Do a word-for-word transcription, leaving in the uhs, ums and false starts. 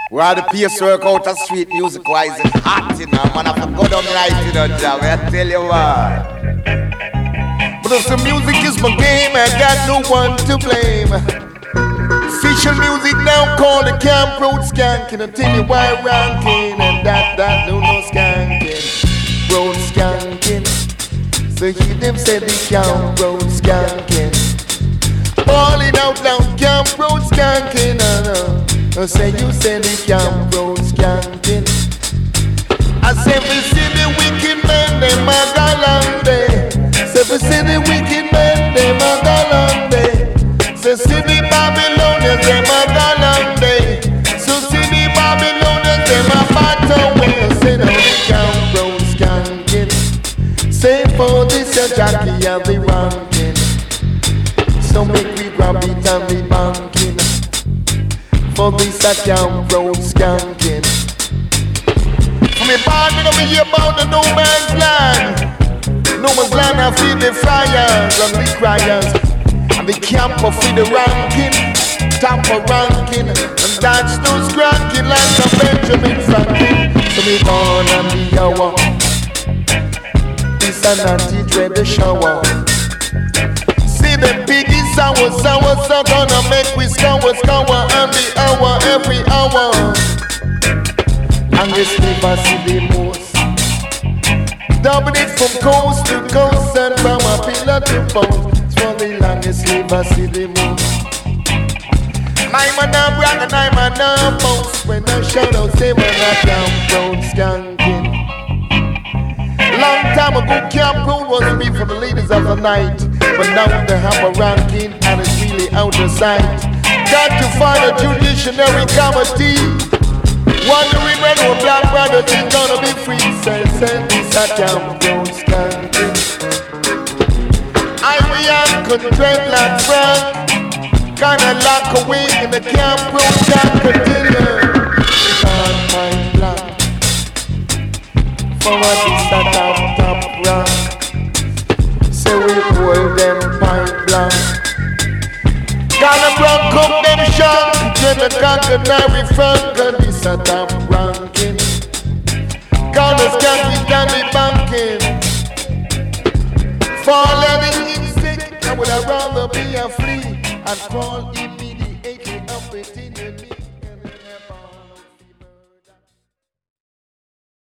We are the pace work out of street music wise and hot, you know, man. I have to go down right, you know, job. I tell you what. But if the music is my game, I got no one to blame. Official music now called the Camp Road Skanking. I tell you why ranking and that, that, no, no skanking. Road Skanking. So he them said the Camp Road Skanking. Falling out loud, Camp Road Skanking. I know. I say you said the Camp Road Skanking. I say we see the wicked men, them a galante. Say we see the wicked men, them a galante. Say see the Babylonians, them a galante. So see the Babylonians, them a battle way. Say now the Camp Road Skanking. Say for this a Jackie and the ranking. So make we grab it and the banking. For this a Camp Road Skanking. For me born, me know me hear about the no man's land. No man's land, I feel the fires and the cryers. And the camp of the ranking, top of ranking. And that's those cranking like a Benjamin Franklin. So me born and the hour. This and auntie dread the shower. See the piggy sour, sour, so gonna make we scour, scour every hour, every hour. And this never see the most. Double it from coast to coast and from a pillar to post. For the longest never see the most. I'm a now brag and I'm a now boast. When the shadows say when I Camp Road Skanking. Long time ago Camp Road was me for the ladies of the night. But now they have a ranking and it's really out of sight. Got to find a judiciary committee. Wondering when our black brothers is gonna be free. Say, send this a Camp Road Skanking. I we am constrained like Frank. Kinda lock away in the Camp Road Skanking. On my black. For what is that top, top rank? Say we hold them pint blank. Gonna broke up them shank. Then the conquer front. Cause this a top ranking. Gonna scan it down the banking. Fall any instinct. I would have rather be a flea and crawl immediately up with it.